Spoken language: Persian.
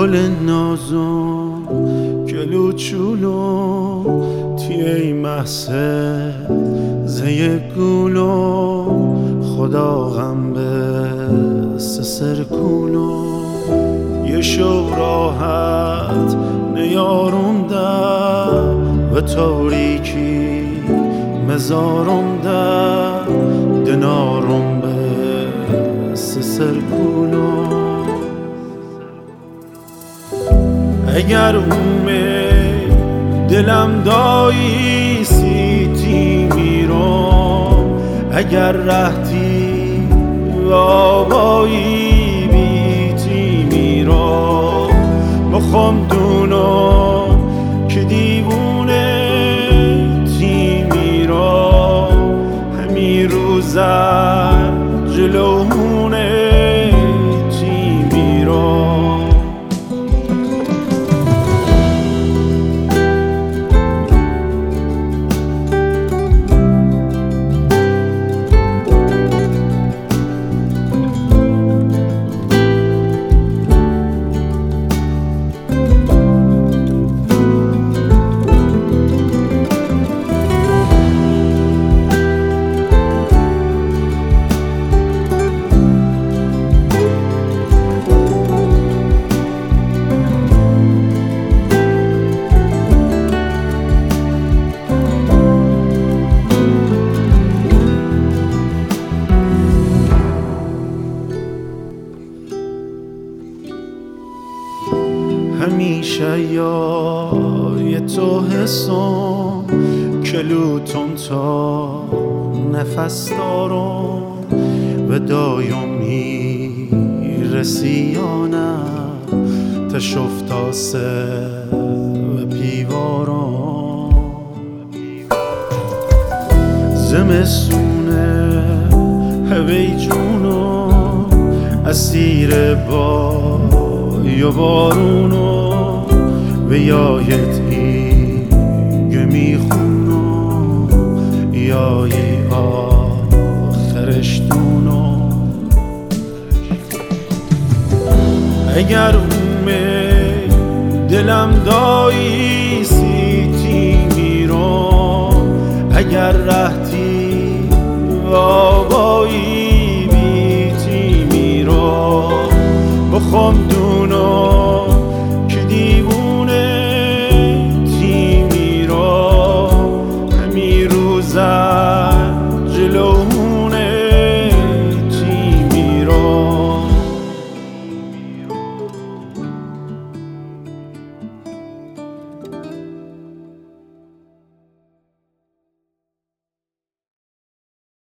گل نازم کلوچولو تیه محسه زی گولو خدا غم به سرکولو یه شو راحت نیارم در و تاریکی مزارم در دنارم به سرکولو اگر اومه دلم دایی سیتی میرم اگر رهتی و آبایی بیتی میرم مخوام دونم که دیوونه تی میرم همی روزه جلوونه تی میرم همیشه یای تو حسم کلوتون تا نفس دارم و دایمی رسیانه تشفتاسه و پیوارم زمستونه هوی جونو اسیر با یا بارونو و یایت ایگه میخونو یای آخرش دونو اگر اومه دلم